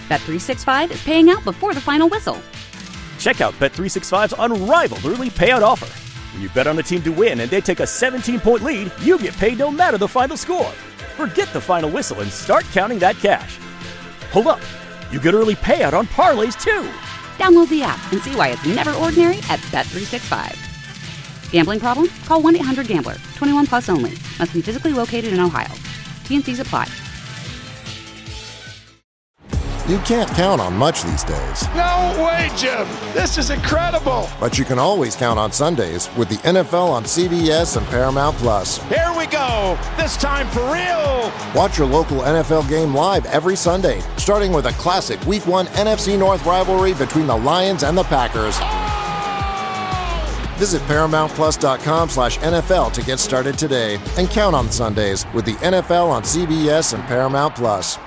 Bet365 is paying out before the final whistle. Check out Bet365's unrivaled early payout offer. When you bet on a team to win and they take a 17-point lead, you get paid no matter the final score. Forget the final whistle and start counting that cash. Hold up. You get early payout on parlays, too. Download the app and see why it's never ordinary at Bet365. Gambling problem? Call 1-800-GAMBLER. 21 plus only. Must be physically located in Ohio. T&Cs apply. You can't count on much these days. No way, Jim. This is incredible. But you can always count on Sundays with the NFL on CBS and Paramount Plus. Here we go. This time for real. Watch your local NFL game live every Sunday, starting with a classic Week 1 NFC North rivalry between the Lions and the Packers. Visit ParamountPlus.com/NFL to get started today and count on Sundays with the NFL on CBS and Paramount Plus.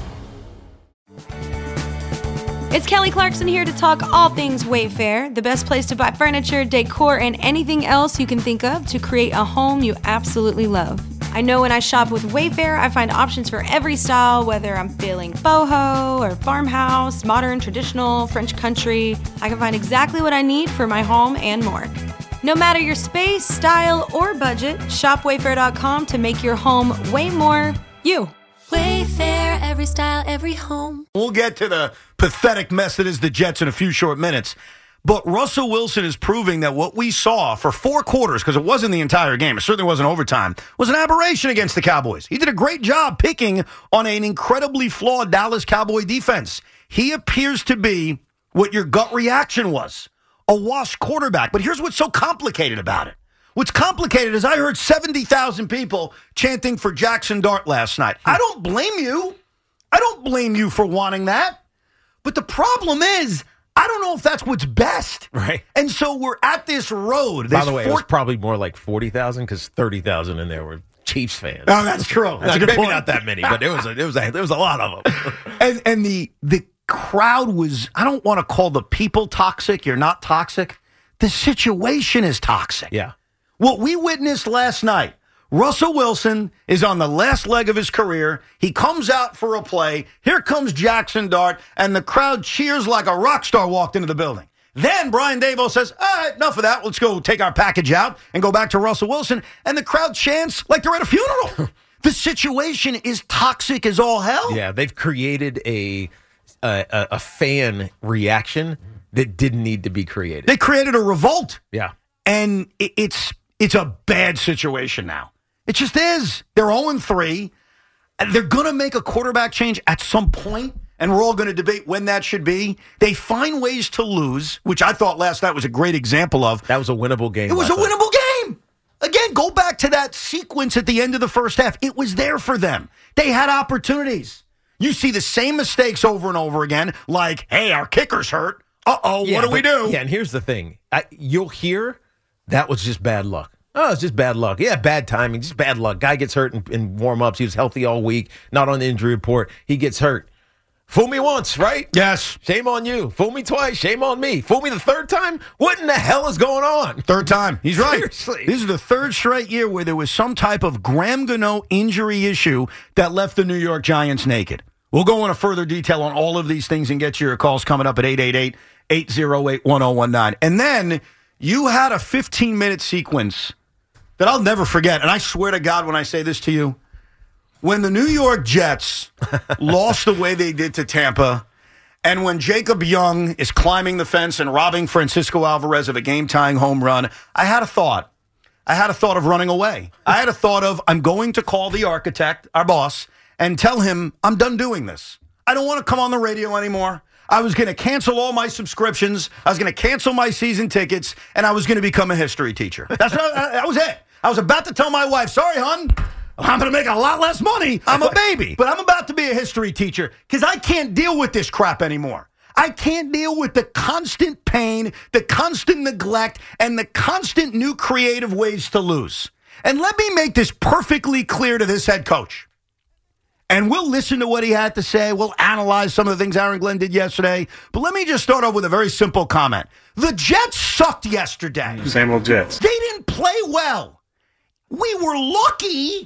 It's Kelly Clarkson here to talk all things Wayfair, the best place to buy furniture, decor, and anything else you can think of to create a home you absolutely love. I know when I shop with Wayfair, I find options for every style, whether I'm feeling boho or farmhouse, modern, traditional, French country. I can find exactly what I need for my home and more. No matter your space, style, or budget, shop Wayfair.com to make your home way more you. Wayfair, every style, every home. We'll get to the pathetic mess that is the Jets in a few short minutes. But Russell Wilson is proving that what we saw for 4 quarters, because it wasn't the entire game, it certainly wasn't overtime, was an aberration against the Cowboys. He did a great job picking on an incredibly flawed Dallas Cowboy defense. He appears to be what your gut reaction was, a washed quarterback. But here's what's so complicated about it. What's complicated is I heard 70,000 people chanting for Jackson Dart last night. I don't blame you. I don't blame you for wanting that. But the problem is, I don't know if that's what's best. Right. And so we're at this road. By the way, it was probably more like 40,000 because 30,000 in there were Chiefs fans. Oh, that's true. That's a good maybe point. not that many, but there was a lot of them. And the crowd was, I don't want to call the people toxic. You're not toxic. The situation is toxic. Yeah. What we witnessed last night, Russell Wilson is on the last leg of his career. He comes out for a play. Here comes Jackson Dart, and the crowd cheers like a rock star walked into the building. Then Brian Daboll says, all right, enough of that. Let's go take our package out and go back to Russell Wilson. And the crowd chants like they're at a funeral. The situation is toxic as all hell. Yeah, they've created a fan reaction that didn't need to be created. They created a revolt. Yeah. And it's a bad situation now. It just is. They're 0-3. They're going to make a quarterback change at some point, and we're all going to debate when that should be. They find ways to lose, which I thought last night was a great example of. That was a winnable game. It was a winnable game. Again, go back to that sequence at the end of the first half. It was there for them. They had opportunities. You see the same mistakes over and over again, like, hey, our kicker's hurt. Uh-oh, what do we do? Yeah, and here's the thing. You'll hear that was just bad luck. Oh, it's just bad luck. Yeah, bad timing, just bad luck. Guy gets hurt in warm-ups. He was healthy all week, not on the injury report. He gets hurt. Fool me once, right? Yes. Shame on you. Fool me twice. Shame on me. Fool me the third time? What in the hell is going on? Third time. He's right. Seriously. This is the third straight year where there was some type of Graham Gano injury issue that left the New York Giants naked. We'll go into further detail on all of these things and get your calls coming up at 888-808-1019. And then you had a 15-minute sequence that I'll never forget, and I swear to God when I say this to you, when the New York Jets lost the way they did to Tampa, and when Jacob Young is climbing the fence and robbing Francisco Alvarez of a game-tying home run, I had a thought. I had a thought of running away. I had a thought of, I'm going to call the architect, our boss, and tell him I'm done doing this. I don't want to come on the radio anymore. I was going to cancel all my subscriptions. I was going to cancel my season tickets, and I was going to become a history teacher. That was it. I was about to tell my wife, sorry, hon, I'm going to make a lot less money. I'm a baby. But I'm about to be a history teacher because I can't deal with this crap anymore. I can't deal with the constant pain, the constant neglect, and the constant new creative ways to lose. And let me make this perfectly clear to this head coach. And we'll listen to what he had to say. We'll analyze some of the things Aaron Glenn did yesterday. But let me just start off with a very simple comment. The Jets sucked yesterday. Same old Jets. They didn't play well. We were lucky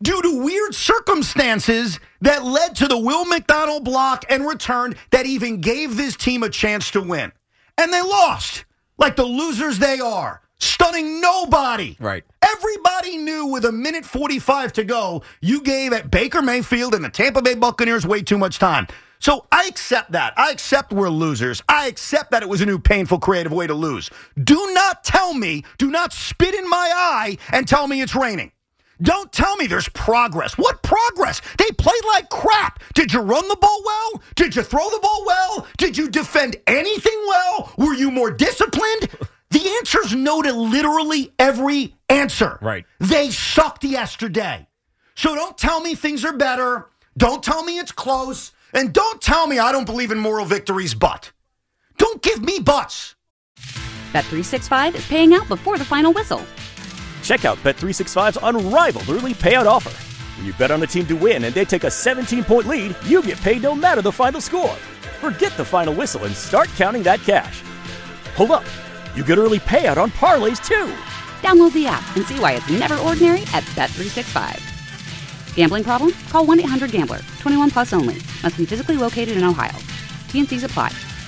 due to weird circumstances that led to the Will McDonald block and return that even gave this team a chance to win. And they lost, like the losers they are, stunning nobody. Right. Everybody knew with 1:45 to go, you gave at Baker Mayfield and the Tampa Bay Buccaneers way too much time. So I accept that. I accept we're losers. I accept that it was a new painful, creative way to lose. Do not tell me, do not spit in my eye and tell me it's raining. Don't tell me there's progress. What progress? They played like crap. Did you run the ball well? Did you throw the ball well? Did you defend anything well? Were you more disciplined? The answer's no to literally every answer. Right. They sucked yesterday. So don't tell me things are better. Don't tell me it's close. And don't tell me I don't believe in moral victories, but. Don't give me buts. Bet365 is paying out before the final whistle. Check out Bet365's unrivaled early payout offer. When you bet on a team to win and they take a 17-point lead, you get paid no matter the final score. Forget the final whistle and start counting that cash. Hold up. You get early payout on parlays, too. Download the app and see why it's never ordinary at Bet365. Gambling problem? Call 1-800-GAMBLER. 21 plus only. Must be physically located in Ohio. T&Cs apply.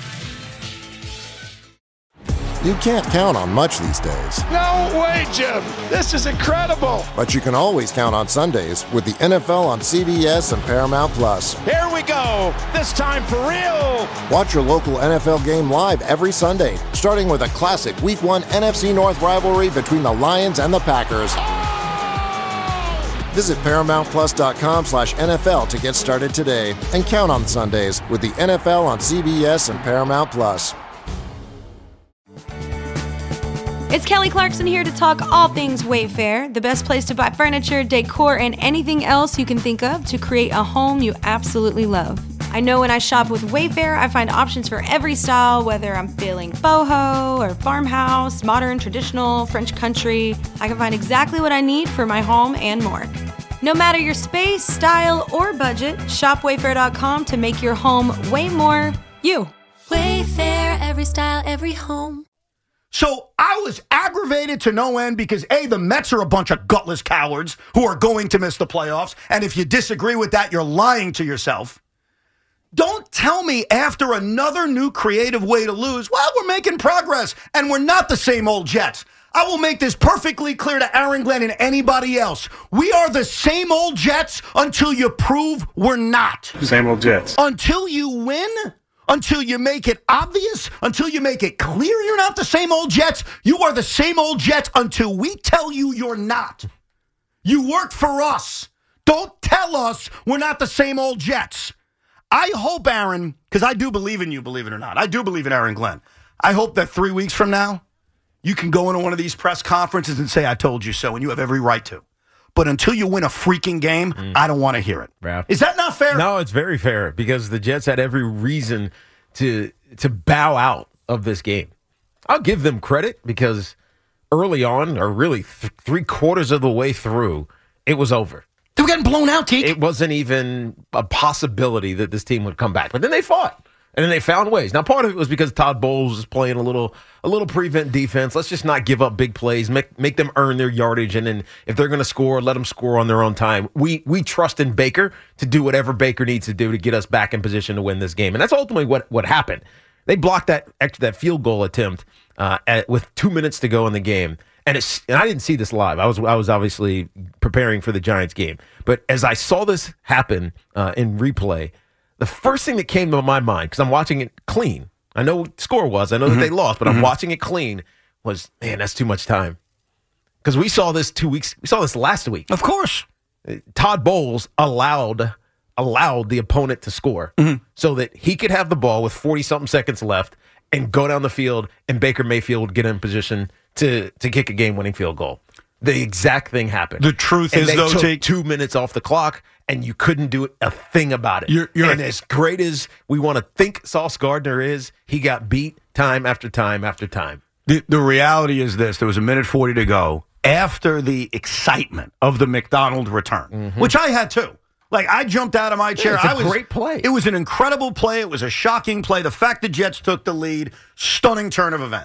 You can't count on much these days, No way, Jim. This is incredible. but you can always count on Sundays with the NFL on CBS and Paramount Plus. Here we go. This time for real. Watch your local NFL game live every Sunday, starting with a classic Week 1 NFC North rivalry between the Lions and the Packers. Visit ParamountPlus.com/NFL to get started today and count on Sundays with the NFL on CBS and Paramount Plus. It's Kelly Clarkson here to talk all things Wayfair, the best place to buy furniture, decor, and anything else you can think of to create a home you absolutely love. I know when I shop with Wayfair, I find options for every style, whether I'm feeling boho or farmhouse, modern, traditional, French country. I can find exactly what I need for my home and more. No matter your space, style, or budget, shop Wayfair.com to make your home way more you. Wayfair, every style, every home. So I was aggravated to no end because, A, the Mets are a bunch of gutless cowards who are going to miss the playoffs. And if you disagree with that, you're lying to yourself. Don't tell me after another new creative way to lose, well, we're making progress and we're not the same old Jets. I will make this perfectly clear to Aaron Glenn and anybody else. We are the same old Jets until you prove we're not. Same old Jets. Until you win, until you make it obvious, until you make it clear you're not the same old Jets, you are the same old Jets until we tell you you're not. You work for us. Don't tell us we're not the same old Jets. I hope, Aaron, because I do believe in you, believe it or not. I do believe in Aaron Glenn. I hope that 3 weeks from now, you can go into one of these press conferences and say, I told you so, and you have every right to. But until you win a freaking game, I don't want to hear it. Yeah. Is that not fair? No, it's very fair because the Jets had every reason to bow out of this game. I'll give them credit because early on, or really 3/4 of the way through, it was over. They were getting blown out, Teak. It wasn't even a possibility that this team would come back. But then they fought. And then they found ways. Now, part of it was because Todd Bowles was playing a little prevent defense. Let's just not give up big plays, make them earn their yardage, and then if they're going to score, let them score on their own time. We trust in Baker to do whatever Baker needs to do to get us back in position to win this game, and that's ultimately what happened. They blocked that field goal attempt with 2 minutes to go in the game, and I didn't see this live. I was obviously preparing for the Giants game, but as I saw this happen in replay, the first thing that came to my mind, because I'm watching it clean, I know what the score was, I know that they lost, but I'm watching it clean, was, man, that's too much time. Because we saw this last week. Of course. Todd Bowles allowed the opponent to score so that he could have the ball with 40-something seconds left and go down the field, and Baker Mayfield get in position to kick a game-winning field goal. The exact thing happened. The truth is, they though, took 2 minutes off the clock, and you couldn't do a thing about it. And as great as we want to think Sauce Gardner is, he got beat time after time after time. The reality is this. There was 1:40 to go after the excitement of the McDonald return, which I had too. Like, I jumped out of my chair. It's a great play. It was an incredible play. It was a shocking play. The fact the Jets took the lead, stunning turn of events.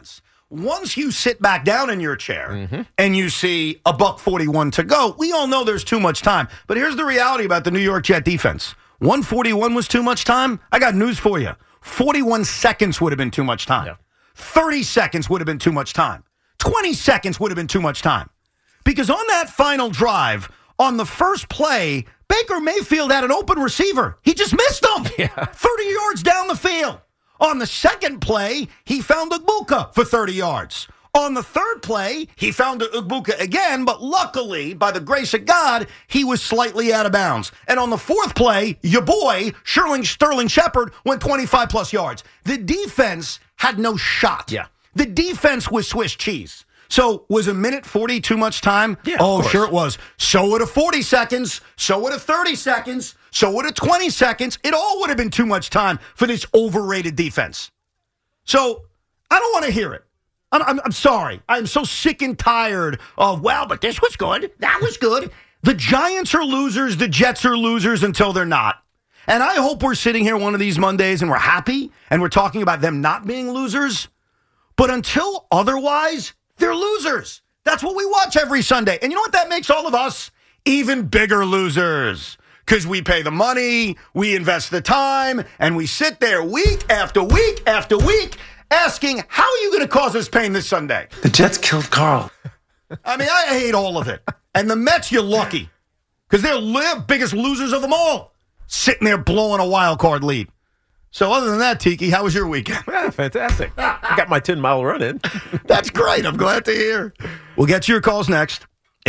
once you sit back down in your chair and you see $1:41 to go, we all know there's too much time. But here's the reality about the New York Jet defense. 1:41 was too much time. I got news for you. 41 seconds would have been too much time. Yeah. 30 seconds would have been too much time. 20 seconds would have been too much time. Because on that final drive, on the first play, Baker Mayfield had an open receiver. He just missed him. 30 yards down the field. On the second play, he found Igbuka for 30 yards. On the third play, he found Igbuka again, but luckily, by the grace of God, he was slightly out of bounds. And on the fourth play, your boy, Sterling Shepard, went 25-plus yards. The defense had no shot. Yeah. The defense was Swiss cheese. So was a minute 40 too much time? Yeah, oh, sure it was. So would have 40 seconds. So would have 30 seconds. So would have 20 seconds. It all would have been too much time for this overrated defense. So I don't want to hear it. I'm sorry. I'm so sick and tired of, well, but this was good. That was good. The Giants are losers. The Jets are losers until they're not. And I hope we're sitting here one of these Mondays and we're happy and we're talking about them not being losers. But until otherwise, they're losers. That's what we watch every Sunday. And you know what that makes all of us? Even bigger losers. Because we pay the money, we invest the time, and we sit there week after week after week asking, how are you going to cause us pain this Sunday? The Jets killed Carl. I mean, I hate all of it. And the Mets, you're lucky. Because they're biggest losers of them all. Sitting there blowing a wild card lead. So other than that, Tiki, how was your weekend? Yeah, fantastic. I got my 10-mile run in. That's great. I'm glad to hear. We'll get to your calls next.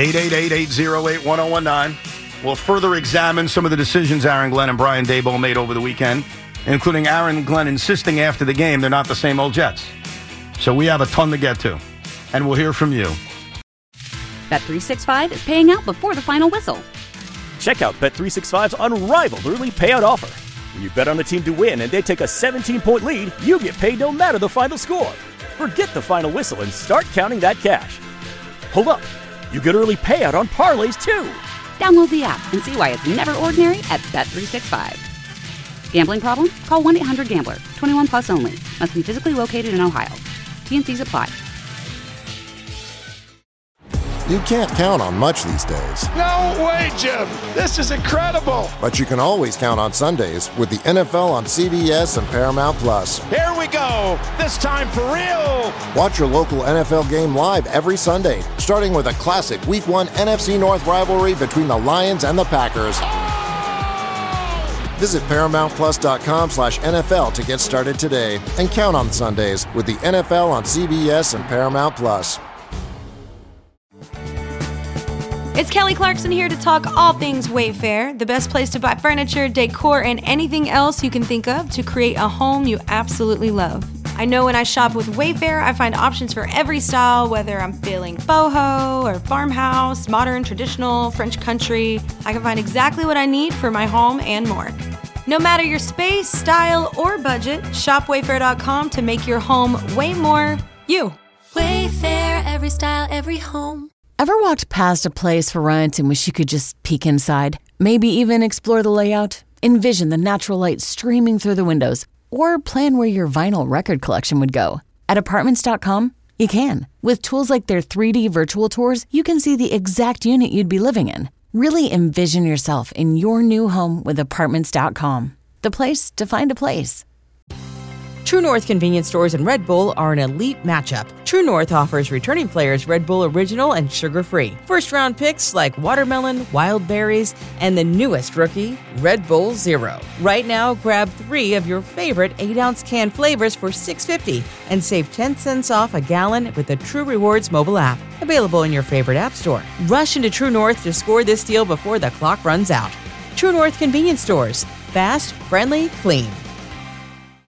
888-808-1019. We'll further examine some of the decisions Aaron Glenn and Brian Daboll made over the weekend, including Aaron Glenn insisting after the game they're not the same old Jets. So we have a ton to get to, and we'll hear from you. Bet365 is paying out before the final whistle. Check out Bet365's unrivaled early payout offer. When you bet on a team to win and they take a 17-point lead, you get paid no matter the final score. Forget the final whistle and start counting that cash. Hold up. You get early payout on parlays, too. Download the app and see why it's never ordinary at Bet365. Gambling problem? Call 1-800-GAMBLER. 21 plus only. Must be physically located in Ohio. T&Cs apply. You can't count on much these days. No way, Jim. This is incredible. But you can always count on Sundays with the NFL on CBS and Paramount Plus. Here we go. This time for real. Watch your local NFL game live every Sunday, starting with a classic Week 1 NFC North rivalry between the Lions and the Packers. Visit ParamountPlus.com/NFL to get started today and count on Sundays with the NFL on CBS and Paramount Plus. It's Kelly Clarkson here to talk all things Wayfair, the best place to buy furniture, decor, and anything else you can think of to create a home you absolutely love. I know when I shop with Wayfair, I find options for every style, whether I'm feeling boho or farmhouse, modern, traditional, French country. I can find exactly what I need for my home and more. No matter your space, style, or budget, shop Wayfair.com to make your home way more you. Wayfair, every style, every home. Ever walked past a place for rent and wish you could just peek inside? Maybe even explore the layout? Envision the natural light streaming through the windows? Or plan where your vinyl record collection would go? At Apartments.com, you can. With tools like their 3D virtual tours, you can see the exact unit you'd be living in. Really envision yourself in your new home with Apartments.com. The place to find a place. True North convenience stores and Red Bull are an elite matchup. True North offers returning players Red Bull Original and sugar-free. First-round picks like watermelon, wild berries, and the newest rookie, Red Bull Zero. Right now, grab 3 of your favorite 8-ounce can flavors for $6.50 and save 10 cents off a gallon with the True Rewards mobile app. Available in your favorite app store. Rush into True North to score this deal before the clock runs out. True North convenience stores. Fast, friendly, clean.